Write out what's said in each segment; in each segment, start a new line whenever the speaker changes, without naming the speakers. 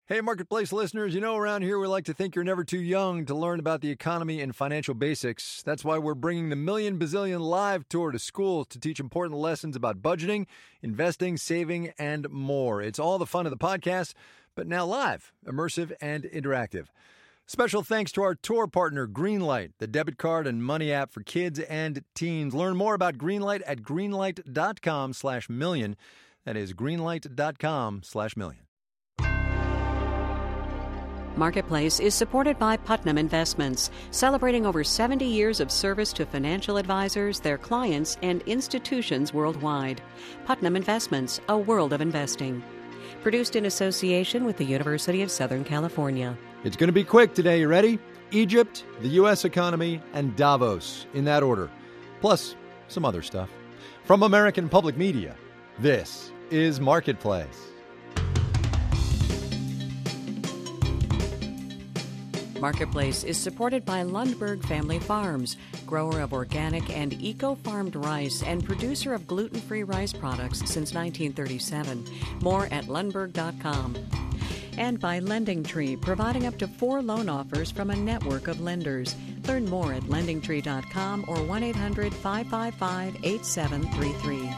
Hey, Marketplace listeners, around here we like to think you're never too young to learn about the economy and financial basics. That's why we're bringing the Million Bazillion Live Tour to schools to teach important lessons about budgeting, investing, saving, and more. It's all the fun of the podcast, but now live, immersive, and interactive. Special thanks to our tour partner, Greenlight, the debit card and money app for kids and teens. Learn more about Greenlight at greenlight.com/million. That is greenlight.com/million.
Marketplace is supported by Putnam Investments, celebrating over 70 years of service to financial advisors, their clients, and institutions worldwide. Putnam Investments, a world of investing. Produced in association with the University of Southern California.
It's going to be quick today. You ready? Egypt, the U.S. economy, and Davos, in that order. Plus, some other stuff. From American Public Media, this is Marketplace.
Marketplace is supported by Lundberg Family Farms, grower of organic and eco-farmed rice and producer of gluten-free rice products since 1937. More at lundberg.com. And by LendingTree, providing up to 4 loan offers from a network of lenders. Learn more at lendingtree.com or 1-800-555-8733.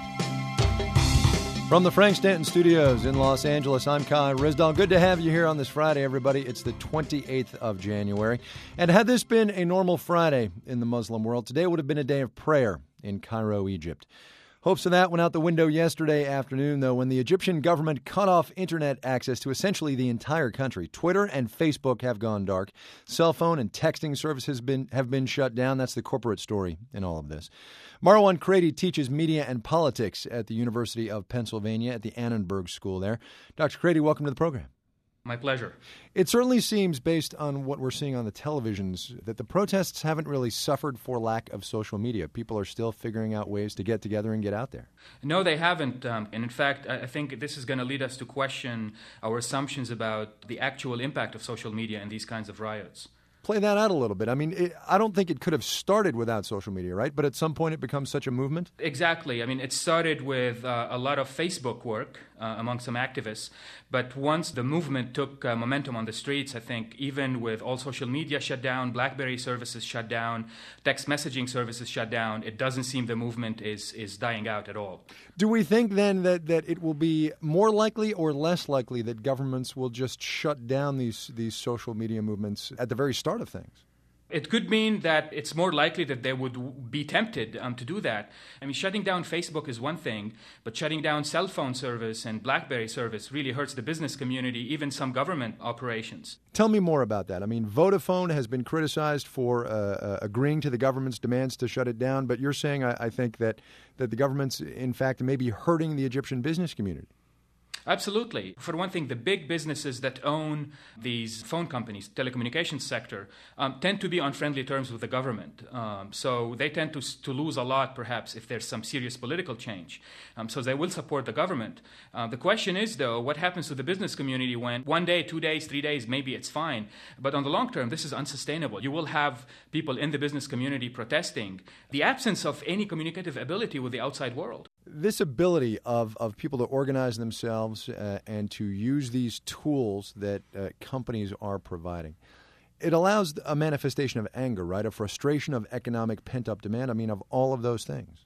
From the Frank Stanton Studios in Los Angeles, I'm Kai Ryssdal. Good to have you here on this Friday, everybody. It's the 28th of January. And had this been a normal Friday in the Muslim world, today would have been a day of prayer in Cairo, Egypt. Hopes of that went out the window yesterday afternoon, though, when the Egyptian government cut off internet access to essentially the entire country. Twitter and Facebook have gone dark. Cell phone and texting services have been shut down. That's the corporate story in all of this. Marwan Crady teaches media and politics at the University of Pennsylvania at the Annenberg School there. Dr. Crady, welcome to the program.
My pleasure.
It certainly seems, based on what we're seeing on the televisions, that the protests haven't really suffered for lack of social media. People are still figuring out ways to get together and get out there.
No, they haven't. And in fact, I think this is going to lead us to question our assumptions about the actual impact of social media in these kinds of riots.
Play that out a little bit. I mean, I don't think it could have started without social media, right? But at some point it becomes such a movement?
Exactly. I mean, it started with a lot of Facebook work among some activists. But once the movement took momentum on the streets, I think even with all social media shut down, BlackBerry services shut down, text messaging services shut down, it doesn't seem the movement is dying out at all.
Do we think then that it will be more likely or less likely that governments will just shut down these social media movements at the very start of things?
It could mean that it's more likely that they would be tempted to do that. I mean, shutting down Facebook is one thing, but shutting down cell phone service and BlackBerry service really hurts the business community, even some government operations.
Tell me more about that. I mean, Vodafone has been criticized for agreeing to the government's demands to shut it down, but you're saying, I think, that the government's, in fact, may be hurting the Egyptian business community.
Absolutely. For one thing, the big businesses that own these phone companies, telecommunications sector, tend to be on friendly terms with the government. So they tend to lose a lot, perhaps, if there's some serious political change. So they will support the government. The question is, though, what happens to the business community when 1 day, 2 days, 3 days, maybe it's fine. But on the long term, this is unsustainable. You will have people in the business community protesting the absence of any communicative ability with the outside world.
This ability of people to organize themselves and to use these tools that companies are providing, it allows a manifestation of anger, right? A frustration of economic pent-up demand. I mean, of all of those things.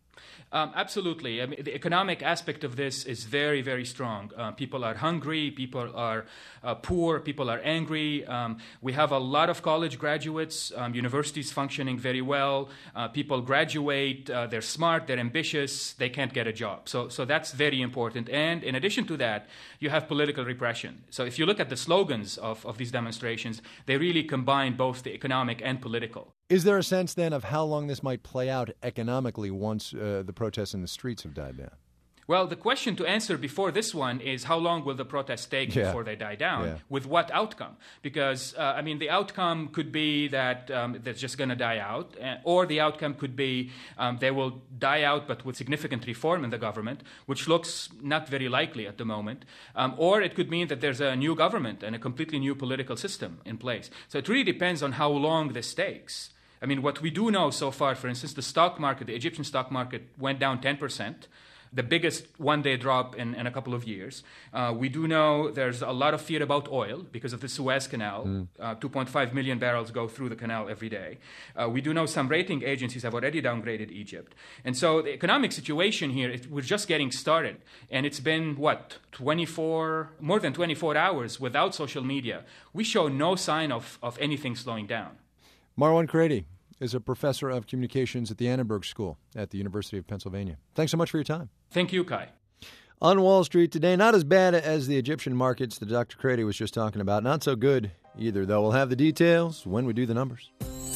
Absolutely. I mean, the economic aspect of this is very, very strong. People are hungry, people are poor, people are angry. We have a lot of college graduates, universities functioning very well. People graduate, they're smart, they're ambitious, they can't get a job. So that's very important. And in addition to that, you have political repression. So if you look at the slogans of these demonstrations, they really combine both the economic and political.
Is there a sense, then, of how long this might play out economically once the protests in the streets have died down?
Well, the question to answer before this one is how long will the protests take before they die down?
Yeah.
With what outcome? Because, the outcome could be that they're just going to die out, or the outcome could be they will die out but with significant reform in the government, which looks not very likely at the moment. Or it could mean that there's a new government and a completely new political system in place. So it really depends on how long this takes. I mean, what we do know so far, for instance, the stock market, the Egyptian stock market went down 10%. the biggest one-day drop in a couple of years. We do know there's a lot of fear about oil because of the Suez Canal. 2.5 million barrels go through the canal every day. We do know some rating agencies have already downgraded Egypt. And so the economic situation here, we're just getting started. And it's been, more than 24 hours without social media. We show no sign of anything slowing down.
Marwan Karaiti is a professor of communications at the Annenberg School at the University of Pennsylvania. Thanks so much for your time.
Thank you, Kai.
On Wall Street today, not as bad as the Egyptian markets that Dr. Karaiti was just talking about. Not so good either, though. We'll have the details when we do the numbers.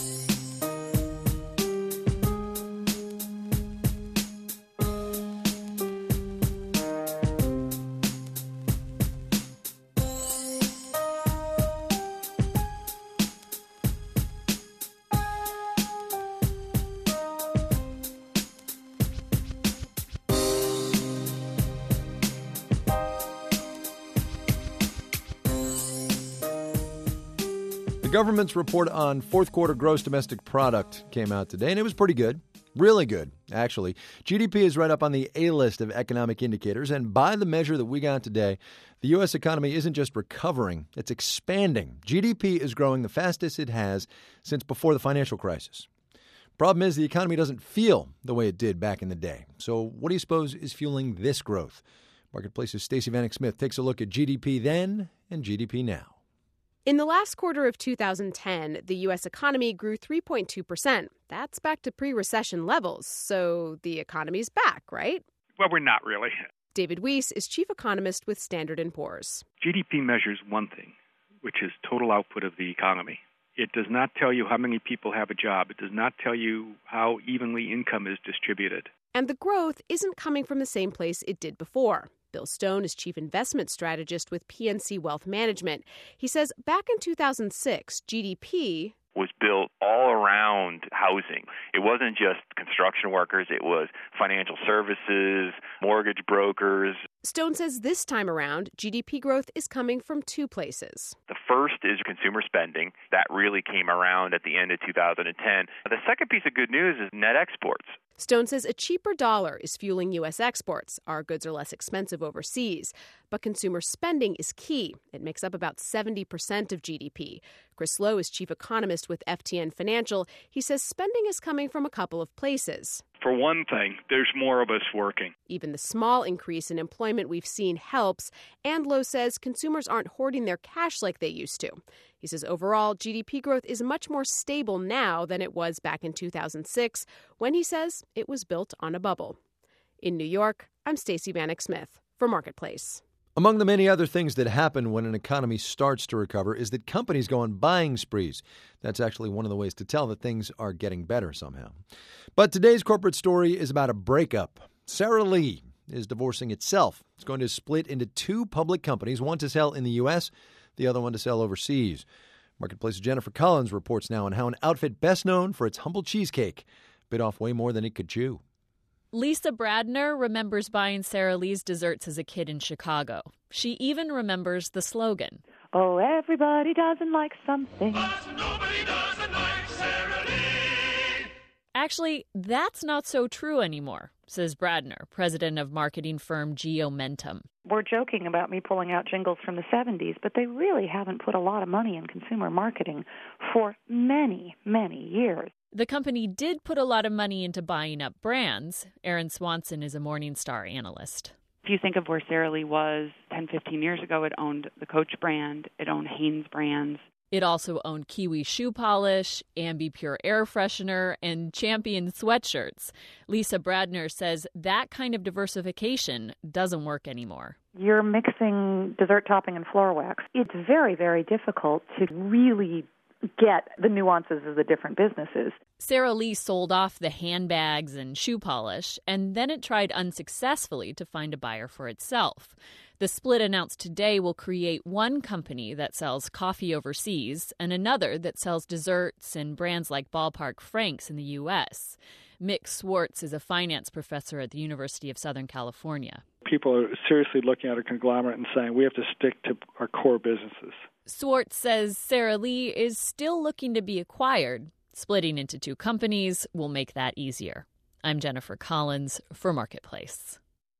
The government's report on fourth quarter gross domestic product came out today, and it was pretty good. Really good, actually. GDP is right up on the A list of economic indicators, and by the measure that we got today, the U.S. economy isn't just recovering, it's expanding. GDP is growing the fastest it has since before the financial crisis. Problem is, the economy doesn't feel the way it did back in the day. So what do you suppose is fueling this growth? Marketplace's Stacey Vanek Smith takes a look at GDP then and GDP now.
In the last quarter of 2010, the U.S. economy grew 3.2%. That's back to pre-recession levels, so the economy's back, right?
Well, we're not really.
David Weiss is chief economist with Standard & Poor's.
GDP measures one thing, which is total output of the economy. It does not tell you how many people have a job. It does not tell you how evenly income is distributed.
And the growth isn't coming from the same place it did before. Bill Stone is chief investment strategist with PNC Wealth Management. He says back in 2006, GDP
was built all around housing. It wasn't just construction workers, it was financial services, mortgage brokers.
Stone says this time around, GDP growth is coming from two places.
The first is consumer spending. That really came around at the end of 2010. The second piece of good news is net exports.
Stone says a cheaper dollar is fueling U.S. exports. Our goods are less expensive overseas. But consumer spending is key. It makes up about 70% of GDP. Chris Lowe is chief economist with FTN Financial. He says spending is coming from a couple of places.
For one thing, there's more of us working.
Even the small increase in employment we've seen helps. And Lowe says consumers aren't hoarding their cash like they used to. He says overall, GDP growth is much more stable now than it was back in 2006, when he says it was built on a bubble. In New York, I'm Stacey Vanek Smith for Marketplace.
Among the many other things that happen when an economy starts to recover is that companies go on buying sprees. That's actually one of the ways to tell that things are getting better somehow. But today's corporate story is about a breakup. Sara Lee is divorcing itself. It's going to split into two public companies, one to sell in the U.S., the other one to sell overseas. Marketplace's Jennifer Collins reports now on how an outfit best known for its humble cheesecake bit off way more than it could chew.
Lisa Bradner remembers buying Sara Lee's desserts as a kid in Chicago. She even remembers the slogan.
Oh, everybody doesn't like something.
But nobody doesn't like Sara Lee.
Actually, that's not so true anymore, says Bradner, president of marketing firm Geomentum.
We're joking about me pulling out jingles from the 70s, but they really haven't put a lot of money in consumer marketing for many, many years.
The company did put a lot of money into buying up brands. Aaron Swanson is a Morningstar analyst.
If you think of where Sara Lee was 10, 15 years ago, it owned the Coach brand, it owned Hanes brands.
It also owned Kiwi shoe polish, Ambi Pure air freshener, and Champion sweatshirts. Lisa Bradner says that kind of diversification doesn't work anymore.
You're mixing dessert topping and floor wax. It's very, very difficult to really get the nuances of the different businesses.
Sara Lee sold off the handbags and shoe polish, and then it tried unsuccessfully to find a buyer for itself. The split announced today will create one company that sells coffee overseas and another that sells desserts and brands like Ballpark Franks in the U.S. Mick Swartz is a finance professor at the University of Southern California.
People are seriously looking at a conglomerate and saying we have to stick to our core businesses.
Swartz says Sara Lee is still looking to be acquired. Splitting into two companies will make that easier. I'm Jennifer Collins for Marketplace.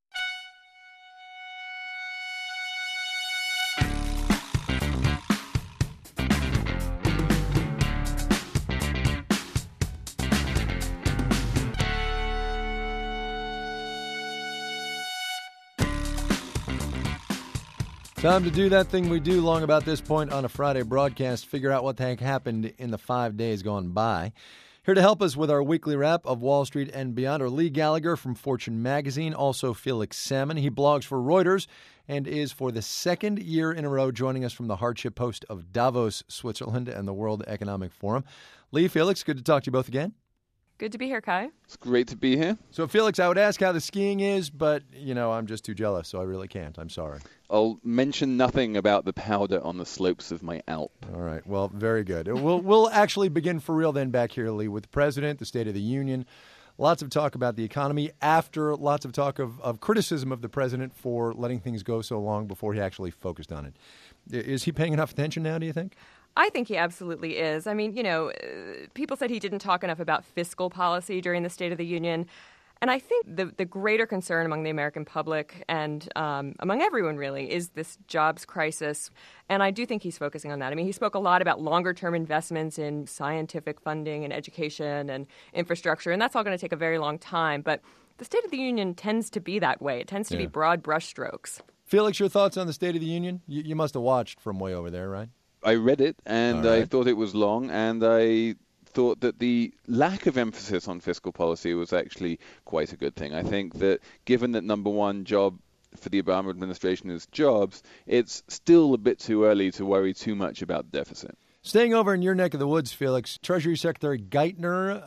Time to do that thing we do long about this point on a Friday broadcast, figure out what the heck happened in the 5 days gone by. Here to help us with our weekly wrap of Wall Street and beyond are Lee Gallagher from Fortune magazine, also Felix Salmon. He blogs for Reuters and is for the second year in a row joining us from the hardship post of Davos, Switzerland and the World Economic Forum. Lee, Felix, good to talk to you both again.
Good to be here, Kai.
It's great to be here.
So, Felix, I would ask how the skiing is, but, I'm just too jealous, so I really can't. I'm sorry.
I'll mention nothing about the powder on the slopes of my Alp.
All right. Well, very good. We'll actually begin for real then back here, Lee, with the President, the State of the Union. Lots of talk about the economy after lots of talk of criticism of the President for letting things go so long before he actually focused on it. Is he paying enough attention now, do you think?
I think he absolutely is. I mean, people said he didn't talk enough about fiscal policy during the State of the Union. And I think the greater concern among the American public and among everyone, really, is this jobs crisis. And I do think he's focusing on that. I mean, he spoke a lot about longer-term investments in scientific funding and education and infrastructure, and that's all going to take a very long time. But the State of the Union tends to be that way. It tends to be broad brushstrokes.
Felix, your thoughts on the State of the Union? You must have watched from way over there, right?
I read it, and I thought it was long, and I thought that the lack of emphasis on fiscal policy was actually quite a good thing. I think that given that number one job for the Obama administration is jobs, it's still a bit too early to worry too much about the deficit.
Staying over in your neck of the woods, Felix, Treasury Secretary Geithner,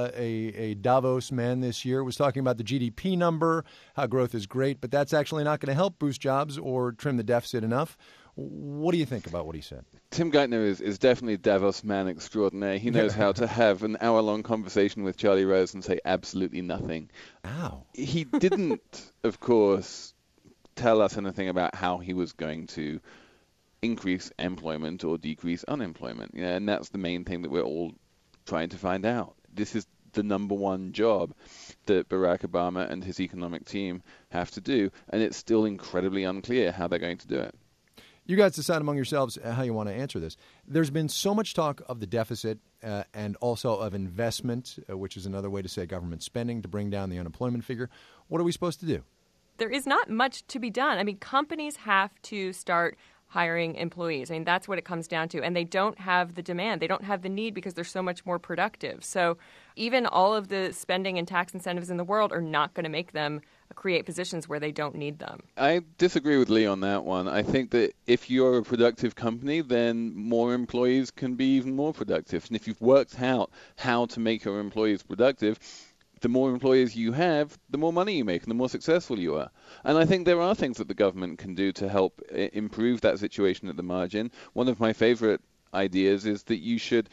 a Davos man this year, was talking about the GDP number, how growth is great, but that's actually not going to help boost jobs or trim the deficit enough. What do you think about what he said?
Tim Geithner is definitely Davos man extraordinaire. He knows how to have an hour-long conversation with Charlie Rose and say absolutely nothing.
Ow.
He didn't, of course, tell us anything about how he was going to increase employment or decrease unemployment. And that's the main thing that we're all trying to find out. This is the number one job that Barack Obama and his economic team have to do, and it's still incredibly unclear how they're going to do it.
You guys decide among yourselves how you want to answer this. There's been so much talk of the deficit and also of investment, which is another way to say government spending to bring down the unemployment figure. What are we supposed to do?
There is not much to be done. I mean, companies have to start hiring employees. I mean, that's what it comes down to. And they don't have the demand. They don't have the need because they're so much more productive. So even all of the spending and tax incentives in the world are not going to make them create positions where they don't need them.
I disagree with Lee on that one. I think that if you're a productive company, then more employees can be even more productive. And if you've worked out how to make your employees productive, the more employees you have, the more money you make and the more successful you are. And I think there are things that the government can do to help improve that situation at the margin. One of my favorite ideas is that you should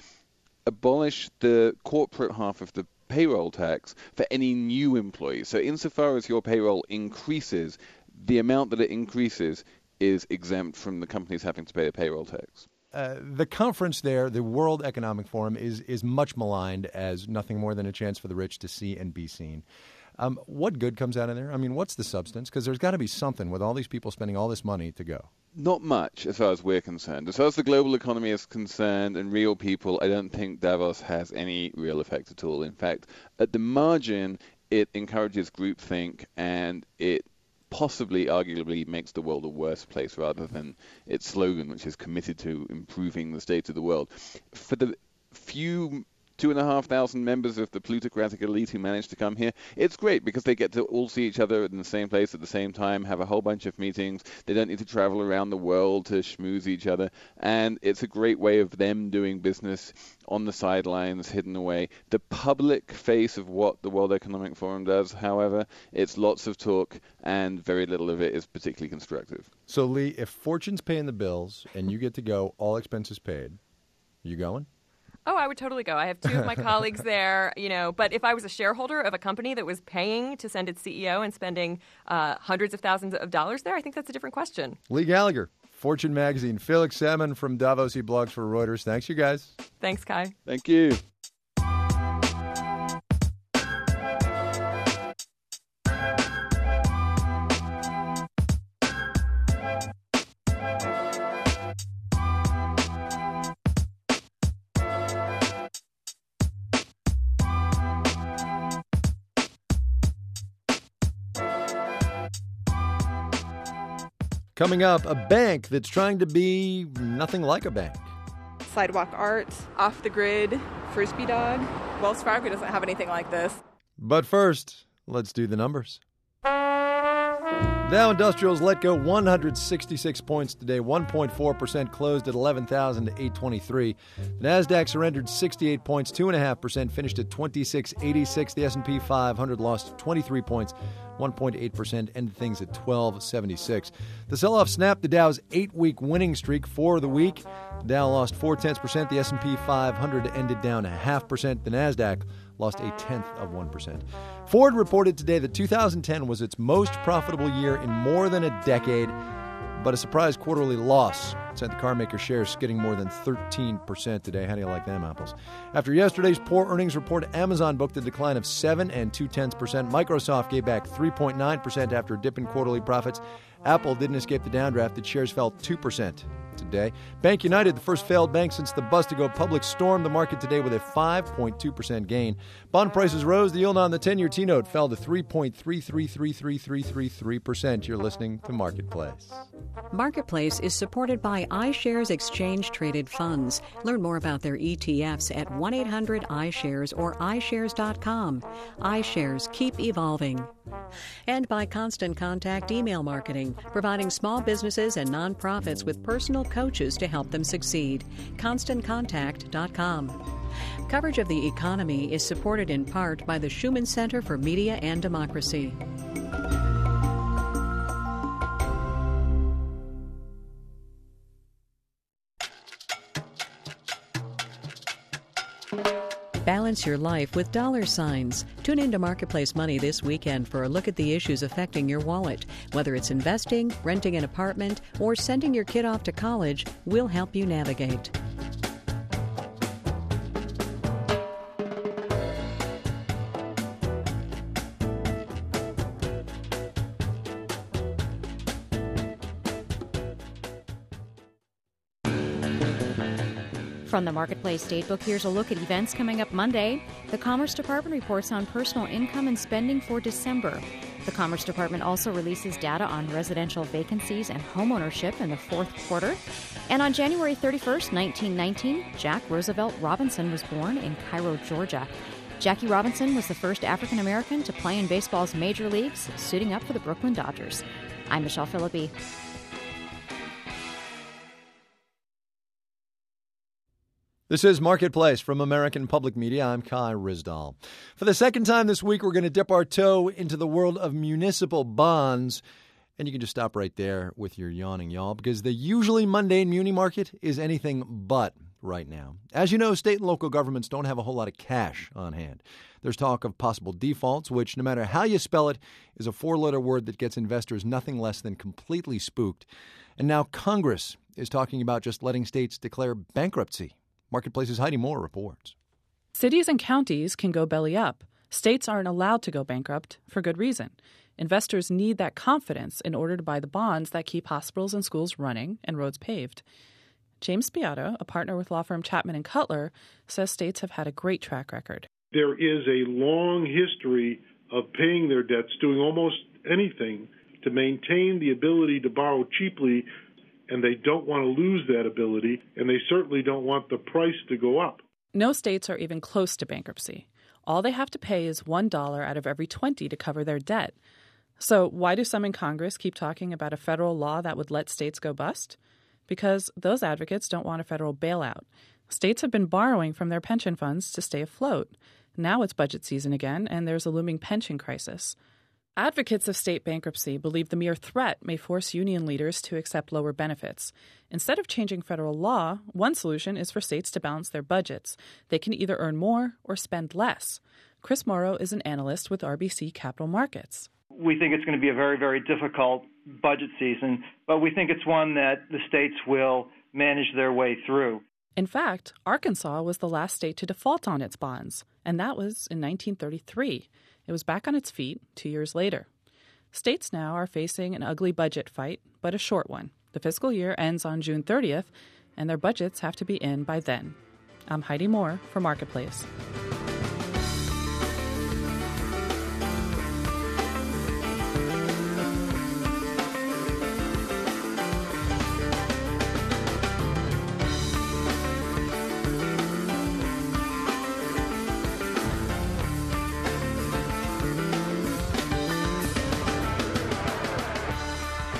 abolish the corporate half of the payroll tax for any new employees. So insofar as your payroll increases, the amount that it increases is exempt from the companies having to pay a payroll tax.
The conference there, the World Economic Forum, is much maligned as nothing more than a chance for the rich to see and be seen. What good comes out of there? I mean, what's the substance? Because there's got to be something with all these people spending all this money to go.
Not much, as far as we're concerned. As far as the global economy is concerned and real people, I don't think Davos has any real effect at all. In fact, at the margin, it encourages groupthink and it possibly, arguably, makes the world a worse place rather than its slogan, which is committed to improving the state of the world. For the few 2,500 members of the plutocratic elite who managed to come here, it's great because they get to all see each other in the same place at the same time, have a whole bunch of meetings. They don't need to travel around the world to schmooze each other. And it's a great way of them doing business on the sidelines, hidden away. The public face of what the World Economic Forum does, however, it's lots of talk and very little of it is particularly constructive.
So, Lee, if Fortune's paying the bills and you get to go, all expenses paid, you going?
Oh, I would totally go. I have two of my colleagues there, but if I was a shareholder of a company that was paying to send its CEO and spending hundreds of thousands of dollars there, I think that's a different question.
Lee Gallagher, Fortune magazine. Felix Salmon from Davos, he blogs for Reuters. Thanks, you guys.
Thanks, Kai.
Thank you.
Coming up, a bank that's trying to be nothing like a bank.
Sidewalk art, off the grid, Frisbee dog. Wells Fargo doesn't have anything like this.
But first, let's do the numbers. Dow Industrials let go 166 points today, 1.4%, closed at 11,823. The NASDAQ surrendered 68 points, 2.5%, finished at 2686. The S&P 500 lost 23 points, 1.8%, ended things at 1276. The sell-off snapped the Dow's 8-week winning streak for the week. The Dow lost 0.4%. The S&P 500 ended down 0.5%. The NASDAQ lost 0.1%. Ford reported today that 2010 was its most profitable year in more than a decade, but a surprise quarterly loss sent the carmaker shares skidding more than 13% today. How do you like them apples? After yesterday's poor earnings report, Amazon booked a decline of 7.2%. Microsoft gave back 3.9% after a dip in quarterly profits. Apple didn't escape the downdraft. Its shares fell 2% today. Bank United, the first failed bank since the bust to go public, stormed the market today with a 5.2% gain. Bond prices rose. The yield on the 10-year T-note fell to 3.333333%. You're listening to Marketplace.
Marketplace is supported by iShares Exchange Traded Funds. Learn more about their ETFs at 1-800-iShares or iShares.com. iShares, keep evolving. And by Constant Contact Email Marketing, providing small businesses and nonprofits with personal coaches to help them succeed. ConstantContact.com. Coverage of the economy is supported in part by the Schumann Center for Media and Democracy. Balance your life with dollar signs. Tune into Marketplace Money this weekend for a look at the issues affecting your wallet. Whether it's investing, renting an apartment, or sending your kid off to college, we'll help you navigate.
From the Marketplace Datebook, here's a look at events coming up Monday. The Commerce Department reports on personal income and spending for December. The Commerce Department also releases data on residential vacancies and homeownership in the fourth quarter. And on January 31st, 1919, Jack Roosevelt Robinson was born in Cairo, Georgia. Jackie Robinson was the first African American to play in baseball's major leagues, suiting up for the Brooklyn Dodgers. I'm Michelle Philippi.
This is Marketplace from American Public Media. I'm Kai Ryssdal. For the second time this week, we're going to dip our toe into the world of municipal bonds. And you can just stop right there with your yawning, y'all, because the usually mundane muni market is anything but right now. As you know, state and local governments don't have a whole lot of cash on hand. There's talk of possible defaults, which, no matter how you spell it, is a four-letter word that gets investors nothing less than completely spooked. And now Congress is talking about just letting states declare bankruptcy. Marketplace's Heidi Moore reports.
Cities and counties can go belly up. States aren't allowed to go bankrupt for good reason. Investors need that confidence in order to buy the bonds that keep hospitals and schools running and roads paved. James Beato, a partner with law firm Chapman & Cutler, says states have had a great track record.
There is a long history of paying their debts, doing almost anything to maintain the ability to borrow cheaply, and they don't want to lose that ability, and they certainly don't want the price to go up.
No states are even close to bankruptcy. All they have to pay is $1 out of every 20 to cover their debt. So why do some in Congress keep talking about a federal law that would let states go bust? Because those advocates don't want a federal bailout. States have been borrowing from their pension funds to stay afloat. Now it's budget season again, and there's a looming pension crisis. Advocates of state bankruptcy believe the mere threat may force union leaders to accept lower benefits. Instead of changing federal law, one solution is for states to balance their budgets. They can either earn more or spend less. Chris Morrow is an analyst with RBC Capital Markets.
We think it's going to be a very, very difficult budget season, but we think it's one that the states will manage their way through.
In fact, Arkansas was the last state to default on its bonds, and that was in 1933. It was back on its feet 2 years later. States now are facing an ugly budget fight, but a short one. The fiscal year ends on June 30th, and their budgets have to be in by then. I'm Heidi Moore for Marketplace.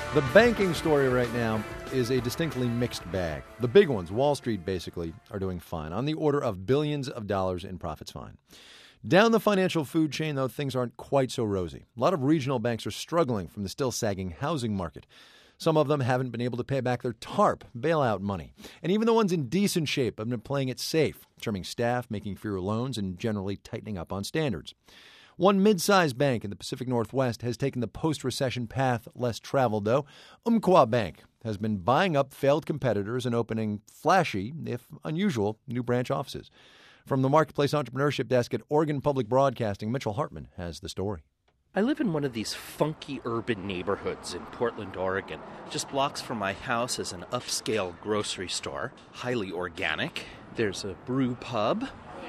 The banking story right now is a distinctly mixed bag. The big ones, Wall Street basically, are doing fine, on the order of billions of dollars in profits fine. Down the financial food chain, though, things aren't quite so rosy. A lot of regional banks are struggling from the still sagging housing market. Some of them haven't been able to pay back their TARP bailout money. And even the ones in decent shape have been playing it safe, trimming staff, making fewer loans, and generally tightening up on standards. One mid-sized bank in the Pacific Northwest has taken the post-recession path less traveled, though. Umpqua Bank has been buying up failed competitors and opening flashy, if unusual, new branch offices. From the Marketplace Entrepreneurship Desk at Oregon Public Broadcasting, Mitchell Hartman has the story.
I live in one of these funky urban neighborhoods in Portland, Oregon. Just blocks from my house is an upscale grocery store, highly organic. There's a brew pub.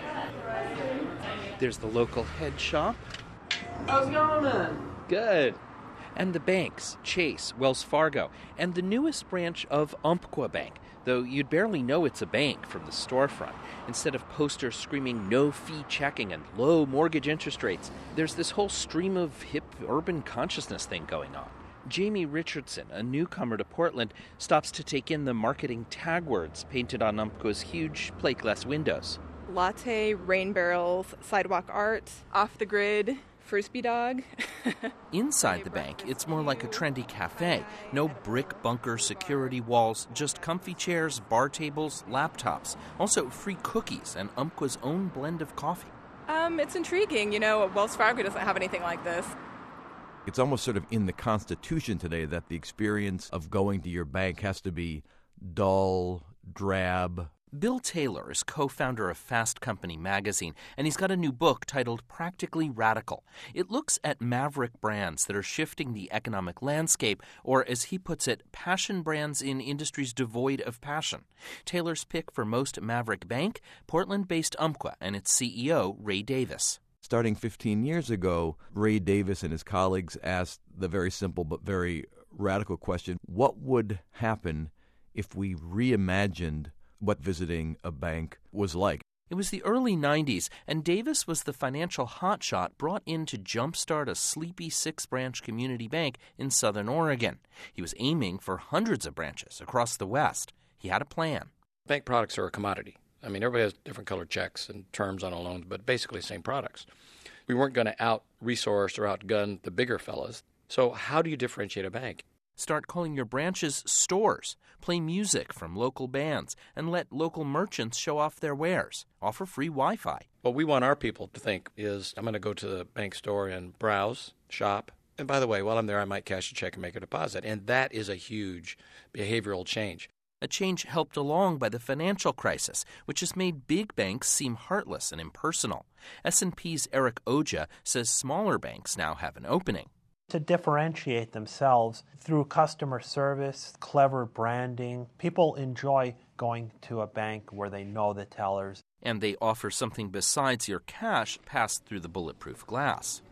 There's the local head shop.
How's it going, man?
Good. And the banks, Chase, Wells Fargo, and the newest branch of Umpqua Bank, though you'd barely know it's a bank from the storefront. Instead of posters screaming no-fee checking and low mortgage interest rates, there's this whole stream of hip urban consciousness thing going on. Jamie Richardson, a newcomer to Portland, stops to take in the marketing tag words painted on Umpqua's huge plate glass windows.
Latte, rain barrels, sidewalk art, off the grid, frisbee dog.
Inside the bank, it's more like a trendy cafe. No brick bunker security walls, just comfy chairs, bar tables, laptops. Also free cookies and Umpqua's own blend of coffee.
It's intriguing. You know, Wells Fargo doesn't have anything like this.
It's almost sort of in the Constitution today that the experience of going to your bank has to be dull, drab.
Bill Taylor is co-founder of Fast Company magazine, and he's got a new book titled Practically Radical. It looks at maverick brands that are shifting the economic landscape, or as he puts it, passion brands in industries devoid of passion. Taylor's pick for most maverick bank, Portland-based Umpqua and its CEO, Ray Davis.
Starting 15 years ago, Ray Davis and his colleagues asked the very simple but very radical question, what would happen if we reimagined what visiting a bank was like?
It was the early 90s, and Davis was the financial hotshot brought in to jumpstart a sleepy 6-branch community bank in southern Oregon. He was aiming for hundreds of branches across the West. He had a plan.
Bank products are a commodity. I mean, everybody has different colored checks and terms on a loan, but basically the same products. We weren't going to out-resource or outgun the bigger fellas. So how do you differentiate a bank?
Start calling your branches stores, play music from local bands, and let local merchants show off their wares. Offer free Wi-Fi.
What we want our people to think is, I'm going to go to the bank store and browse, shop, and by the way, while I'm there, I might cash a check and make a deposit. And that is a huge behavioral change.
A change helped along by the financial crisis, which has made big banks seem heartless and impersonal. S&P's Eric Oja says smaller banks now have an opening.
To differentiate themselves through customer service, clever branding. People enjoy going to a bank where they know the tellers.
And they offer something besides your cash passed through the bulletproof glass.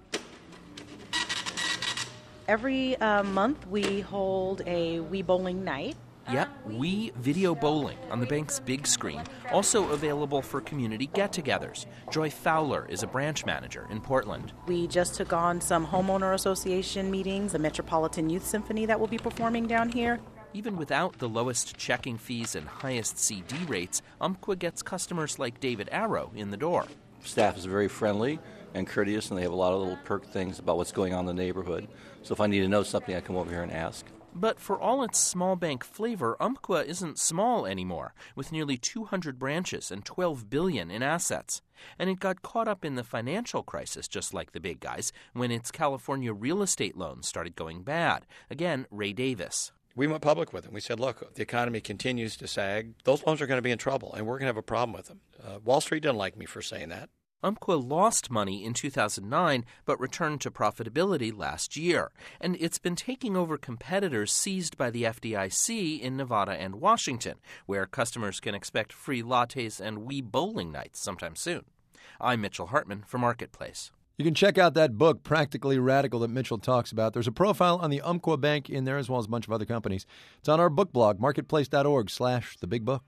Every month we hold a Wii Bowling night.
Yep, Wii Video Bowling on the bank's big screen, also available for community get-togethers. Joy Fowler is a branch manager in Portland.
We just took on some homeowner association meetings, the Metropolitan Youth Symphony that will be performing down here.
Even without the lowest checking fees and highest CD rates, Umpqua gets customers like David Arrow in the door.
Staff is very friendly and courteous, and they have a lot of little perk things about what's going on in the neighborhood. So if I need to know something, I come over here and ask.
But for all its small bank flavor, Umpqua isn't small anymore, with nearly 200 branches and $12 billion in assets. And it got caught up in the financial crisis, just like the big guys, when its California real estate loans started going bad. Again, Ray Davis.
We went public with them. We said, look, if the economy continues to sag, those loans are going to be in trouble, and we're going to have a problem with them. Wall Street didn't like me for saying that.
Umpqua lost money in 2009, but returned to profitability last year. And it's been taking over competitors seized by the FDIC in Nevada and Washington, where customers can expect free lattes and Wii bowling nights sometime soon. I'm Mitchell Hartman for Marketplace.
You can check out that book, Practically Radical, that Mitchell talks about. There's a profile on the Umpqua Bank in there, as well as a bunch of other companies. It's on our book blog, marketplace.org/thebigbook.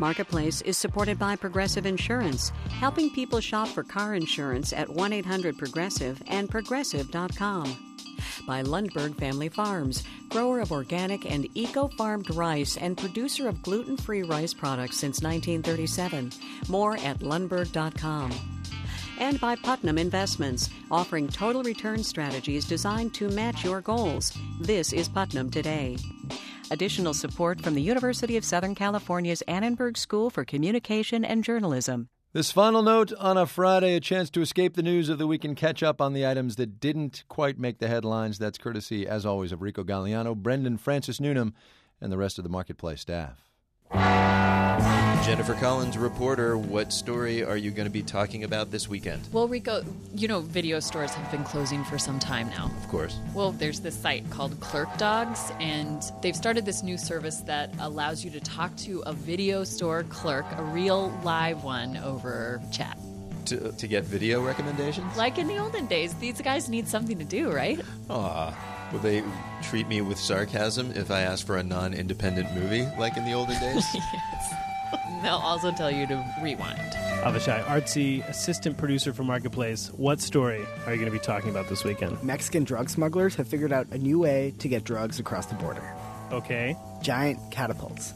Marketplace is supported by Progressive Insurance, helping people shop for car insurance at 1-800-PROGRESSIVE and Progressive.com. By Lundberg Family Farms, grower of organic and eco-farmed rice and producer of gluten-free rice products since 1937. More at Lundberg.com. And by Putnam Investments, offering total return strategies designed to match your goals. This is Putnam Today. Additional support from the University of Southern California's Annenberg School for Communication and Journalism.
This final note on a Friday, a chance to escape the news of the week and catch up on the items that didn't quite make the headlines. That's courtesy, as always, of Rico Galliano, Brendan Francis Newnham, and the rest of the Marketplace staff.
Jennifer Collins, reporter, what story are you going to be talking about this weekend?
Well, Rico, you know video stores have been closing for some time now.
Of course.
Well, there's this site called Clerk Dogs, and they've started this new service that allows you to talk to a video store clerk, a real live one, over chat.
To get video recommendations?
Like in the olden days. These guys need something to do, right?
Aw. Will they treat me with sarcasm if I ask for a non-independent movie like in the olden days?
Yes. They'll also tell you to rewind.
Avishai Artsy, assistant producer for Marketplace. What story are you going to be talking about this weekend?
Mexican drug smugglers have figured out a new way to get drugs across the border.
Okay.
Giant catapults.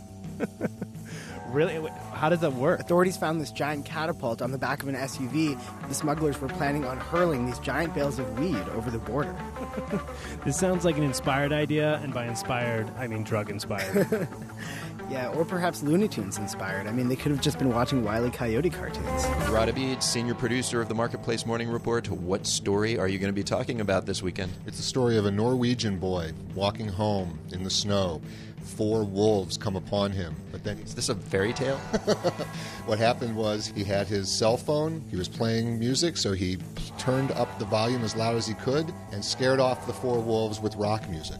Really? How does that work?
Authorities found this giant catapult on the back of an SUV. The smugglers were planning on hurling these giant bales of weed over the border.
This sounds like an inspired idea, and by inspired, I mean drug-inspired.
Yeah, or perhaps Looney Tunes inspired. I mean, they could have just been watching Wile E. Coyote cartoons.
Rada Beach, senior producer of the Marketplace Morning Report. What story are you going to be talking about this weekend?
It's the story of a Norwegian boy walking home in the snow. 4 wolves come upon him. But then,
is this a fairy tale?
What happened was he had his cell phone. He was playing music, so he turned up the volume as loud as he could and scared off the 4 wolves with rock music.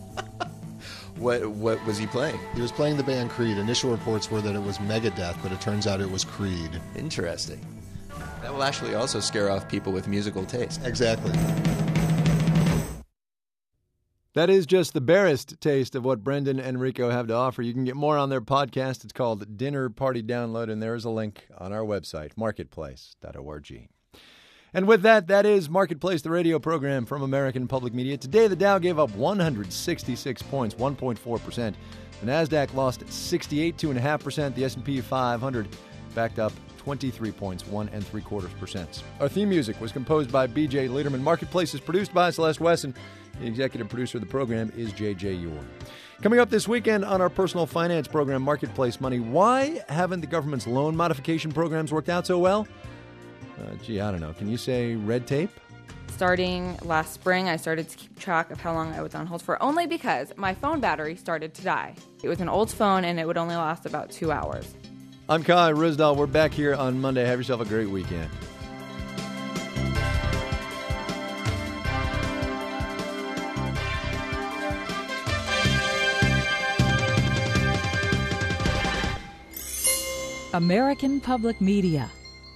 What was he playing?
He was playing the band Creed. Initial reports were that it was Megadeth, but it turns out it was Creed.
Interesting. That will actually also scare off people with musical taste.
Exactly.
That is just the barest taste of what Brendan and Rico have to offer. You can get more on their podcast. It's called Dinner Party Download, and there is a link on our website, marketplace.org. And with that, that is Marketplace, the radio program from American Public Media. Today, the Dow gave up 166 points, 1.4%. The NASDAQ lost 68, 2.5%. The S&P 500 backed up 23 points, 1.75%. Our theme music was composed by B.J. Lederman. Marketplace is produced by Celeste Wesson. The executive producer of the program is J.J. Ewell. Coming up this weekend on our personal finance program, Marketplace Money, why haven't the government's loan modification programs worked out so well? I don't know. Can you say red tape?
Starting last spring, I started to keep track of how long I was on hold for, only because my phone battery started to die. It was an old phone, and it would only last about 2 hours.
I'm Kai Rizdal. We're back here on Monday. Have yourself a great weekend.
American Public Media.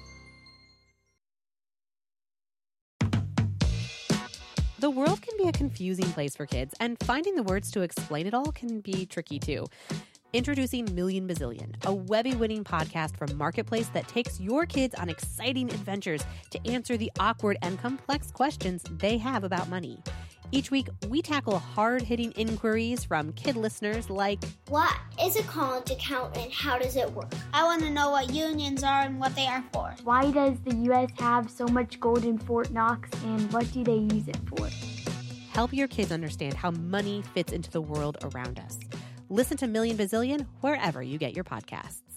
The world can be a confusing place for kids, and finding the words to explain it all can be tricky too. Introducing Million Bazillion, a Webby-winning podcast from Marketplace that takes your kids on exciting adventures to answer the awkward and complex questions they have about money. Each week, we tackle hard-hitting inquiries from kid listeners like,
what is a college account and how does it work? I want to know what unions are and what they are for.
Why does the U.S. have so much gold in Fort Knox, and what do they use it for?
Help your kids understand how money fits into the world around us. Listen to Million Bazillion wherever you get your podcasts.